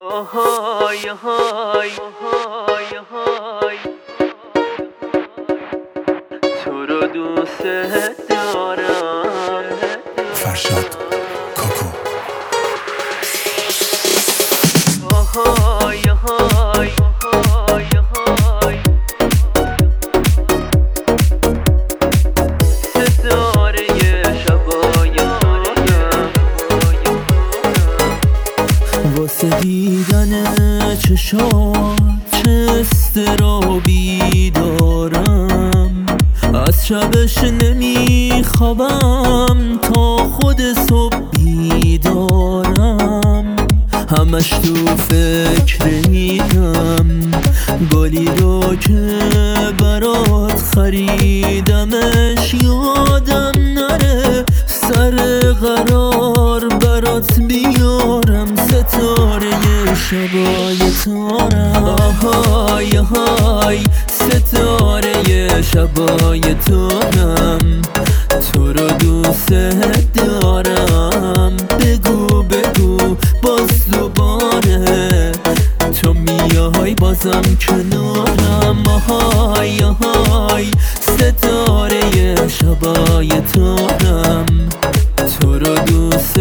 آهای آهای آهای آهای تو رو دوست دارم. فرشاد کوکو. آهای آهای آهای آهای ستاره شبای واسه دیدن چشات چه استرابی دارم، از شبش نمیخوابم تا خود صبح بیدارم. همش تو فکر اینم گلی رو که برات خریدمش یادم نره، سر قرار برات بیارم ستاره شبای تارم. آهای آهای ستاره شبای تارم، تو رو دوست دارم. بگو بگو باز دوباره تو میای بازم کنارم. آهای آهای ستاره شبای تارم، تو رو دوست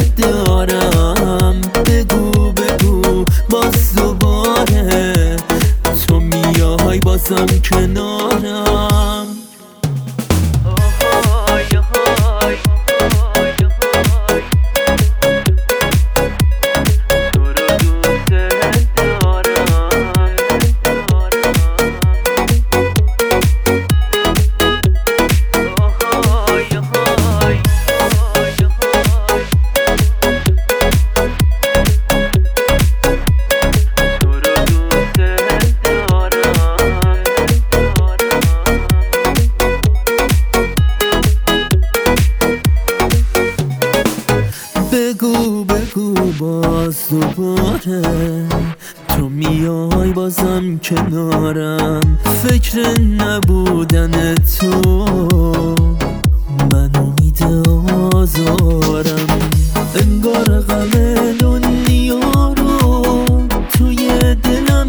دارم. بگو بگو باز دوباره تو میای بازم کنارم. بگو بگو باز دوباره تو میای بازم کنارم. فکر نبودن تو منو میده آزارم، انگار غم دنیا رو توی دلم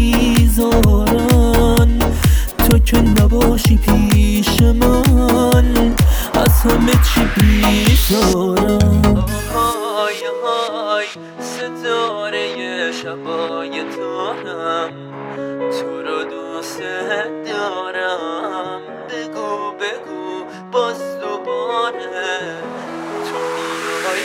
میذارن. تو که نباشی پیش من از همه چی بیزارم. آهای آهای ستاره شبای تارم، تو رو دوست دارم. بگو بگو باز دوباره تو میای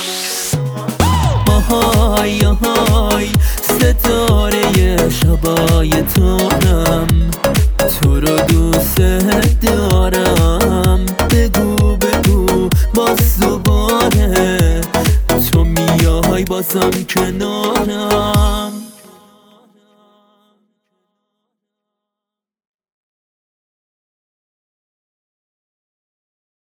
بازم. آهای آهای ستاره شبای تارم، تو رو دوست دارم. بگو بگو باز دوباره تو میای بازم کنارم.